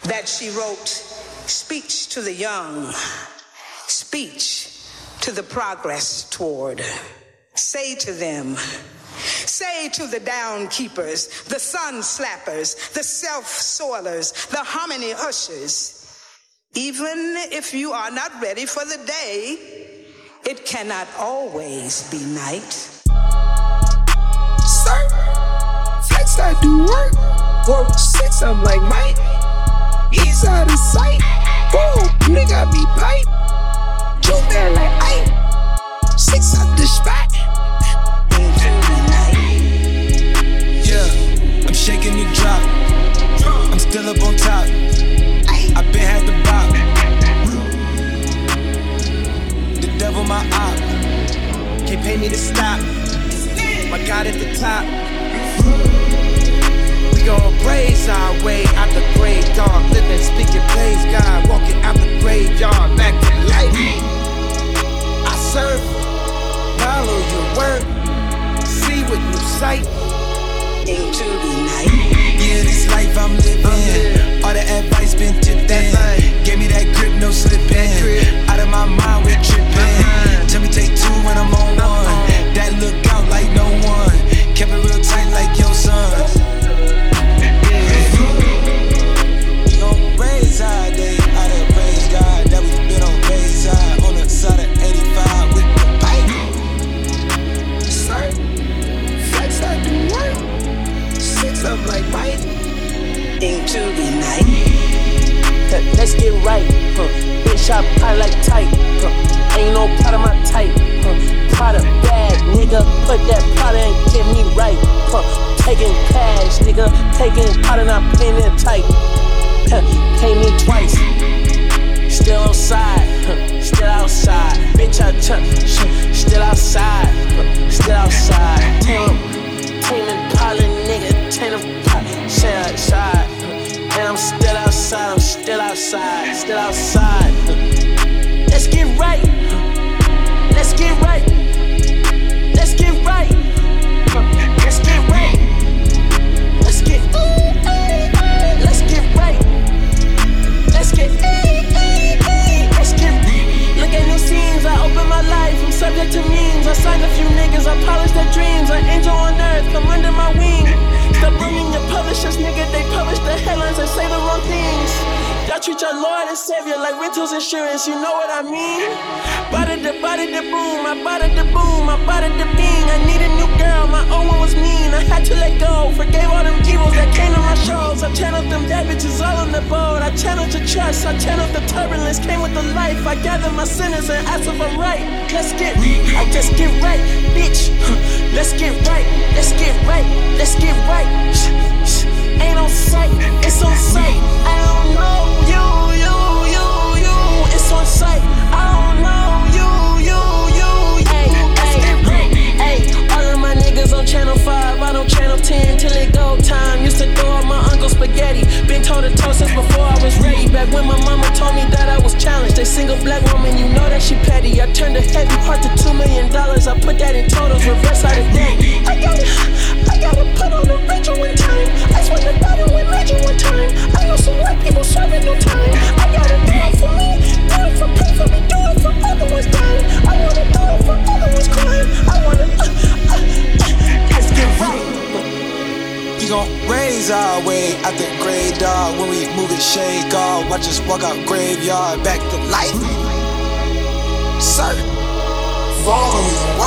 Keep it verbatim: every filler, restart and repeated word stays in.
that she wrote speech to the young, speech to the progress toward. Say to them, say to the down keepers, the sun slappers, the self-soilers, the harmony ushers, even if you are not ready for the day, it cannot always be night. Sir, flex I do work, work six, I'm like Mike. He's out of sight, boom, nigga be pipe. Two man like Ike, six out the spot. Yeah, I'm shaking the drop, I'm still up on top. I been had the bop. The devil my op, can't pay me to stop. My God at the top. We gon' praise our way out the grave, dog. Living, speaking, praise God. Walking out the graveyard, back to life. I serve, follow your word, see with new sight. Into the night. Yeah, this life I'm living. I'm all the advice been tipped in. Gave me that grip, no slipping. Out of my mind, we're tripping. Tell me take two when I'm on one. That look out like no one. Kept it real tight like your son. We gon' raise our day out of praise God. That we been on raise side. On the side of eighty-five with the pipe. Sir, flex I do work. Six up like Mike. Into the night. Let's get right, huh? Bitch, I pie like tight, huh? Ain't no part of my type, huh? Prada bag, nigga, put that Prada and get me right, huh? Taking cash, nigga, taking Prada and I paying it tight, huh? Pay me twice, still outside, huh? Still outside, bitch, I ch- still outside, huh? Still outside, tame, tame Impala, nigga, tame Impala, stay outside. And I'm still outside, I'm still outside, still outside. Let's get right. Let's get right. Let's get right. Let's get right. Let's get Let's get right. Let's get Let's get Look at new scenes, I open my life, I'm subject to memes. I signed a few niggas, I polish their dreams. An angel on earth, come under my wing. Stop bringing your publishers, nigga, they publish the headlines and say the wrong things. Y'all treat your Lord and Savior like rentals insurance, you know what I mean? Bada da bada da boom, I bada da boom, I bada da bing. I need a new girl, my old one was mean, I had to let go. Forgave all them evils that came to my shows. I channeled them bad bitches all on the boat. I channeled your trust, I channeled the turbulence, came with the life. I gathered my sinners and asked if I'm right. Let's get, I just get right, bitch. Let's get right, let's get right, let's get right. Ain't on sight, it's on sight. I don't know you, you, you, you. It's on sight. I don't know you, you, you, you. Hey, hey, hey. All of my niggas on channel five, I don't channel ten till it go time. Used to throw out my uncle's spaghetti. Been toe to toe since before I was ready. Back when my mama told me that I was challenged. They single black woman, you know that she petty. I turned a heavy heart to two million dollars. I put that in totals, reverse out of debt. I gotta, I gotta put on the Rachel one time. I swear to God, it went major one time. I know some white people serving no time. I gotta do it for me, do it for pay for me, do it for other ones dying. I wanna do it for other ones crying. I wanna, uh, uh, uh, let's get right. We gon' raise our way out the grave, dog. When we move it, shade guard. Watch us walk out graveyard, back to life. Sir, Follow me.